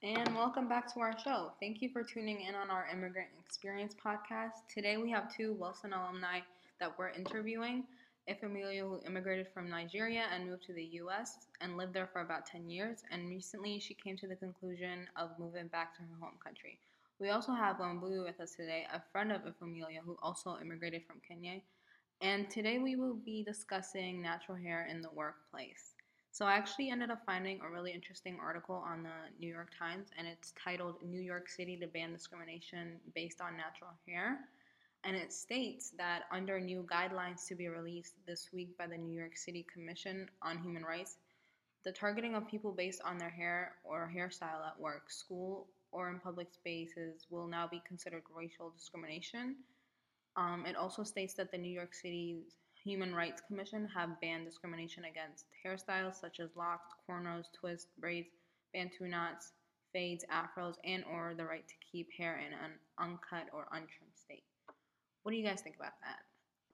And welcome back to our show. Thank you for tuning in on our Immigrant Experience podcast. Today we have two Wilson alumni that we're interviewing. Amelia, who immigrated from Nigeria and moved to the US and lived there for about 10 years, and recently she came to the conclusion of moving back to her home country. We also have Wambui with us today, a friend of Amelia who also immigrated from Kenya. And today we will be discussing natural hair in the workplace. So I actually ended up finding a really interesting article on the New York Times, and it's titled New York City to Ban Discrimination Based on Natural Hair. And it states that under new guidelines to be released this week by the New York City Commission on Human Rights, the targeting of people based on their hair or hairstyle at work, school, or in public spaces will now be considered racial discrimination. It also states that the New York City's Human Rights Commission have banned discrimination against hairstyles such as locks, cornrows, twists, braids, bantu knots, fades, afros, and or the right to keep hair in an uncut or untrimmed state. What do you guys think about that?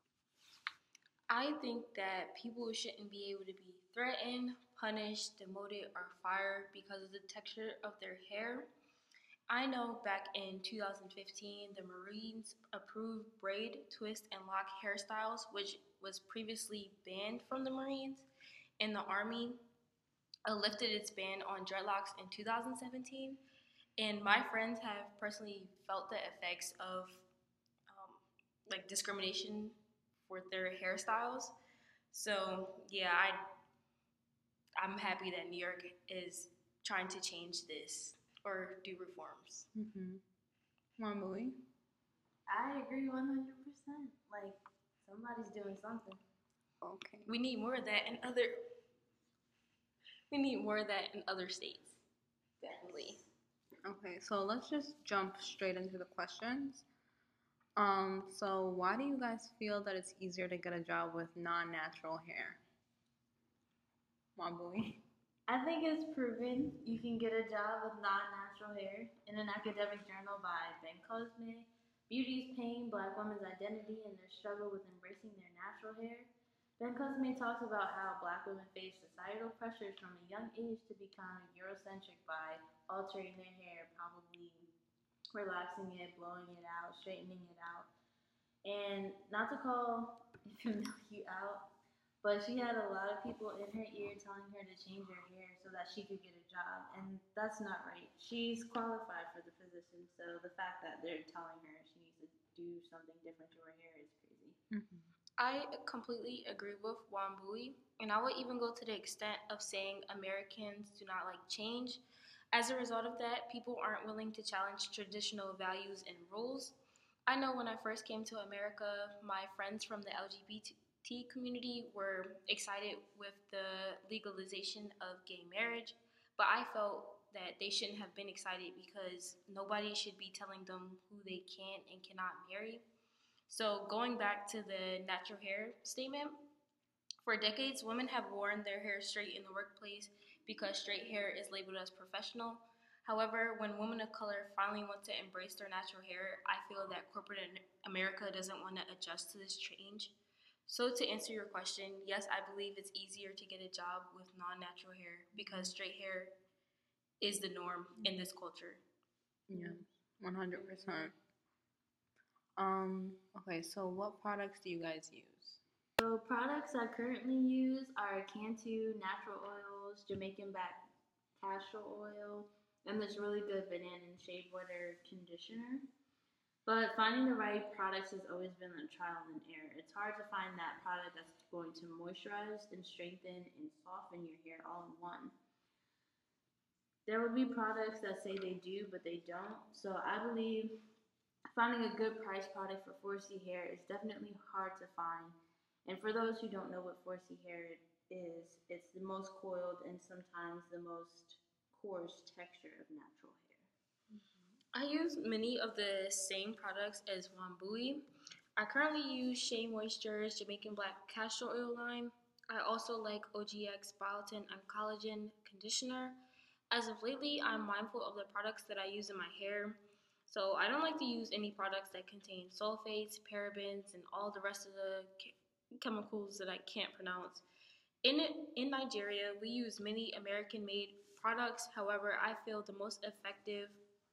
I think that people shouldn't be able to be threatened, punished, demoted, or fired because of the texture of their hair. I know back in 2015, the Marines approved braid, twist, and lock hairstyles, which was previously banned from the Marines, and the Army lifted its ban on dreadlocks in 2017. And my friends have personally felt the effects of discrimination for their hairstyles. So yeah, I'm happy that New York is trying to change this or do reforms. Wambui? I agree 100%. Like, somebody's doing something. Okay. We need more of that in other states. Definitely. Okay, so let's just jump straight into the questions. So why do you guys feel that it's easier to get a job with non-natural hair? Wambui? I think it's proven you can get a job with non-natural hair. In an academic journal by Ben Cosme, Beauty's Pain, Black Women's Identity and Their Struggle with Embracing Their Natural Hair, Ben Cosme talks about how Black women face societal pressures from a young age to become Eurocentric by altering their hair, probably relaxing it, blowing it out, straightening it out. And not to call you out, but she had a lot of people in her ear telling her to change her hair so that she could get a job, and that's not right. She's qualified for the position, so the fact that they're telling her she needs to do something different to her hair is crazy. I completely agree with Wambui, and I would even go to the extent of saying Americans do not like change. As a result of that, people aren't willing to challenge traditional values and rules. I know when I first came to America, my friends from the LGBT community were excited with the legalization of gay marriage, but I felt that they shouldn't have been excited because nobody should be telling them who they can and cannot marry. So, going back to the natural hair statement, for decades, women have worn their hair straight in the workplace because straight hair is labeled as professional. However, when women of color finally want to embrace their natural hair, I feel that corporate America doesn't want to adjust to this change. So, to answer your question, yes, I believe it's easier to get a job with non natural hair because straight hair is the norm in this culture. Yeah, 100%. Okay, so what products do you guys use? So products I currently use are Cantu natural oils, Jamaican black castor oil, and this really good banana and shea butter conditioner. But finding the right products has always been a trial and error. It's hard to find that product that's going to moisturize and strengthen and soften your hair all in one. There will be products that say they do, but they don't. So I believe finding a good price product for 4C hair is definitely hard to find. And for those who don't know what 4C hair is, it's the most coiled and sometimes the most coarse texture of natural hair. I use many of the same products as Wambui. I currently use Shea Moisture's Jamaican Black Castor Oil line. I also like OGX Biotin and Collagen Conditioner. As of lately, I'm mindful of the products that I use in my hair. So I don't like to use any products that contain sulfates, parabens, and all the rest of the chemicals that I can't pronounce. In Nigeria, we use many American-made products. However, I feel the most effective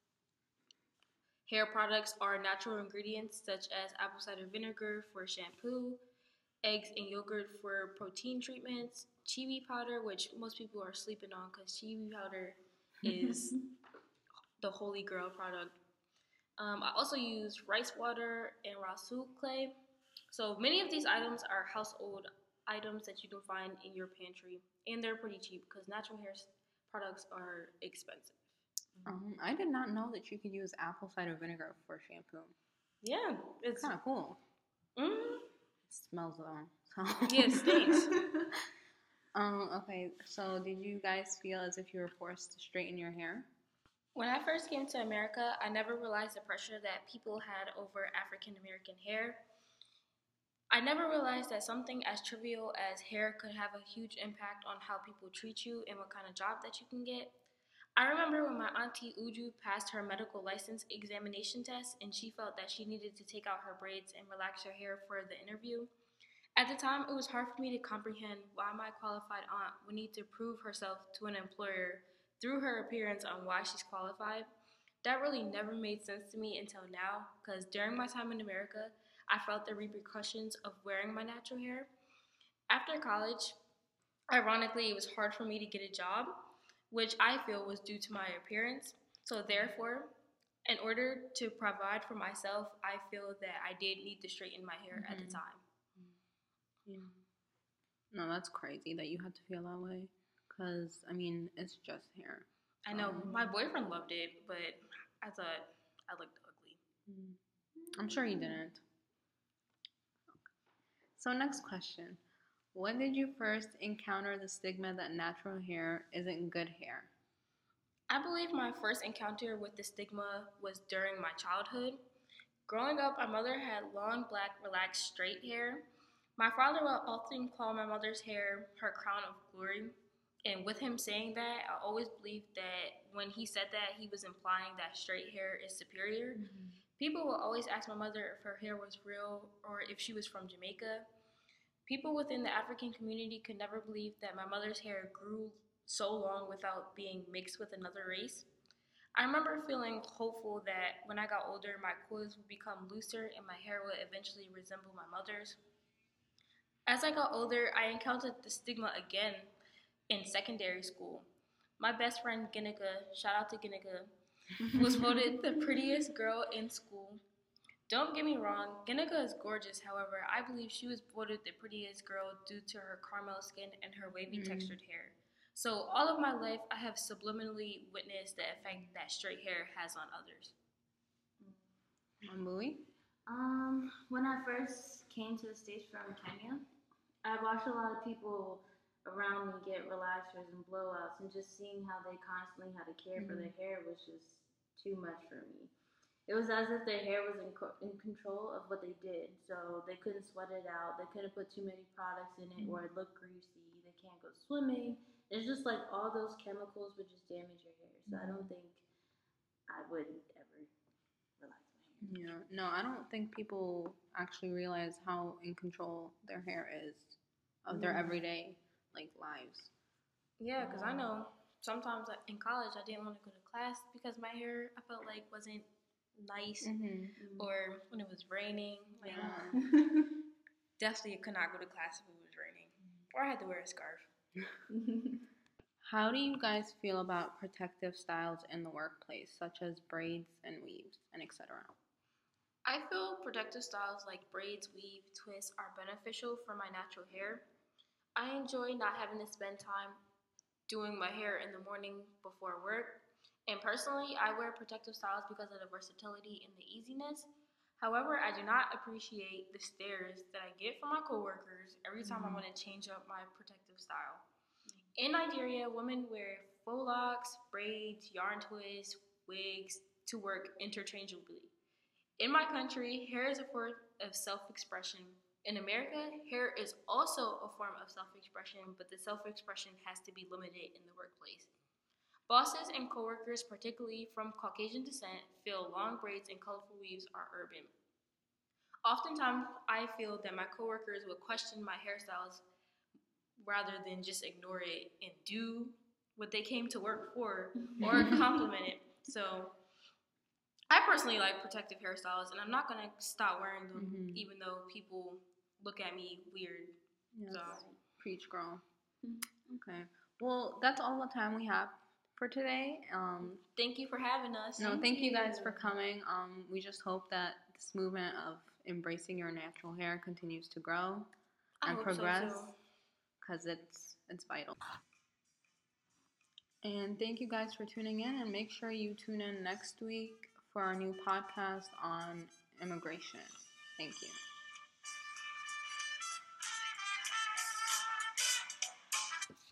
hair products are natural ingredients such as apple cider vinegar for shampoo, eggs and yogurt for protein treatments, chiwi powder, which most people are sleeping on because chiwi powder is the holy grail product. I also use rice water and rasul clay. So many of these items are household items that you can find in your pantry, and they're pretty cheap because natural hair products are expensive. I did not know that you could use apple cider vinegar for shampoo. Yeah, It's kind of cool. Mm, It smells though. So. yeah, it stinks. Okay, so did you guys feel as if you were forced to straighten your hair? When I first came to America, I never realized the pressure that people had over African American hair. I never realized that something as trivial as hair could have a huge impact on how people treat you and what kind of job that you can get. I remember when my auntie Uju passed her medical license examination test and she felt that she needed to take out her braids and relax her hair for the interview. At the time, it was hard for me to comprehend why my qualified aunt would need to prove herself to an employer through her appearance on why she's qualified. That really never made sense to me until now, because during my time in America, I felt the repercussions of wearing my natural hair. After college, ironically, it was hard for me to get a job, which I feel was due to my appearance. So, therefore, in order to provide for myself, I feel that I did need to straighten my hair at the time. Yeah. No, that's crazy that you had to feel that way. Because, I mean, it's just hair. I know my boyfriend loved it, but I thought I looked ugly. I'm sure he didn't. So, next question. When did you first encounter the stigma that natural hair isn't good hair? I believe my first encounter with the stigma was during my childhood. Growing up, my mother had long, black, relaxed, straight hair. My father would often call my mother's hair her crown of glory. And with him saying that, I always believed that when he said that, he was implying that straight hair is superior. People will always ask my mother if her hair was real or if she was from Jamaica. People within the African community could never believe that my mother's hair grew so long without being mixed with another race. I remember feeling hopeful that when I got older, my coils would become looser and my hair would eventually resemble my mother's. As I got older, I encountered the stigma again in secondary school. My best friend Ginika, shout out to Ginika, was voted the prettiest girl in school. Don't get me wrong, Ginika is gorgeous. However, I believe she was voted the prettiest girl due to her caramel skin and her wavy textured hair. So all of my life, I have subliminally witnessed the effect that straight hair has on others. Mambui? When I first came to the States from Kenya, I watched a lot of people around me get relaxers and blowouts, and just seeing how they constantly had to care for their hair was just too much for me. It was as if their hair was in control of what they did, so they couldn't sweat it out, they couldn't put too many products in it, or it looked greasy, they can't go swimming. It's just like all those chemicals would just damage your hair, so I don't think I would ever relax my hair. Yeah. No, I don't think people actually realize how in control their hair is of their everyday lives. Yeah, because I know sometimes in college I didn't want to go to class because my hair I felt like wasn't nice, or when it was raining. Definitely could not go to class if it was raining, or I had to wear a scarf. How do you guys feel about protective styles in the workplace, such as braids and weaves and etc.? I feel protective styles like braids, weave, twists are beneficial for my natural hair. I enjoy not having to spend time doing my hair in the morning before work. And personally, I wear protective styles because of the versatility and the easiness. However, I do not appreciate the stares that I get from my coworkers every time I want to change up my protective style. In Nigeria, women wear faux locks, braids, yarn twists, wigs to work interchangeably. In my country, hair is a form of self-expression. In America, hair is also a form of self-expression, but the self-expression has to be limited in the workplace. Bosses and coworkers, particularly from Caucasian descent, feel long braids and colorful weaves are urban. Oftentimes, I feel that my coworkers would question my hairstyles rather than just ignore it and do what they came to work for or compliment it. So I personally like protective hairstyles, and I'm not going to stop wearing them even though people look at me weird. Yes. So. Preach, girl. Okay. Well, that's all the time we have for today. Thank you for having us. No, thank you guys for coming. We just hope that this movement of embracing your natural hair continues to grow and progress, because it's vital. And thank you guys for tuning in, and make sure you tune in next week for our new podcast on immigration. Thank you.